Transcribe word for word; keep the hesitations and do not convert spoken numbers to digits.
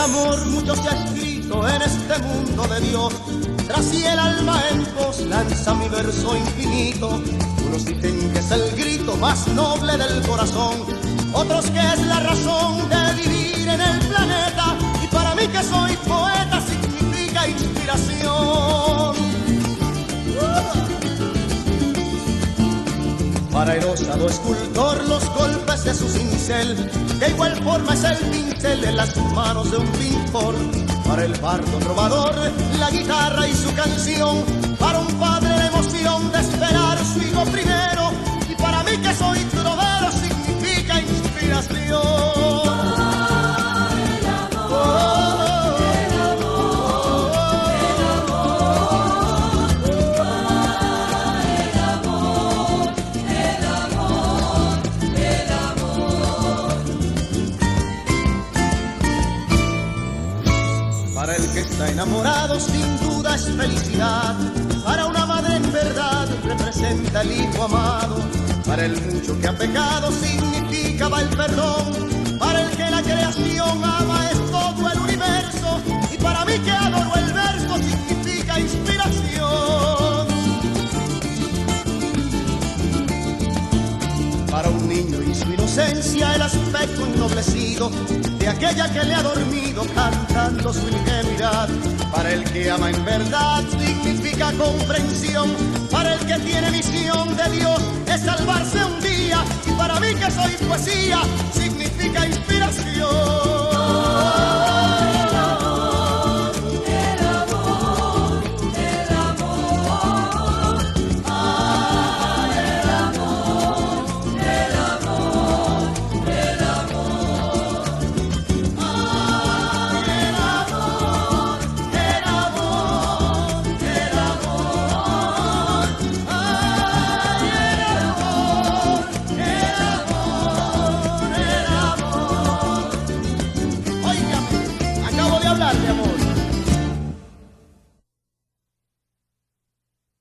amor mucho se ha escrito en este mundo de Dios. Tras si el alma en pos lanza mi verso infinito. Unos dicen que es el grito más noble del corazón, otros que es la razón de vivir en el planeta. Y para mí que soy poeta significa inspiración. Para el osado escultor los golpes de su cincel, de igual forma es el pincel en las manos de un pintor. Para el bardo trovador la guitarra y su canción, para un padre la emoción de esperar su hijo primero. Y para mí que soy trovero significa inspiración. Para el que está enamorado sin duda es felicidad. Para una madre en verdad representa el hijo amado. Para el mucho que ha pecado significa va el perdón. Para el que la creación ama es todo el universo. Y para mí que adoro el verso significa inspiración. Para un niño y su inocencia el aspecto ennoblecido de aquella que le ha dormido cantando su ingenuidad. Para el que ama en verdad significa comprensión. Para el que tiene misión de Dios es salvarse un día. Y para mí que soy poesía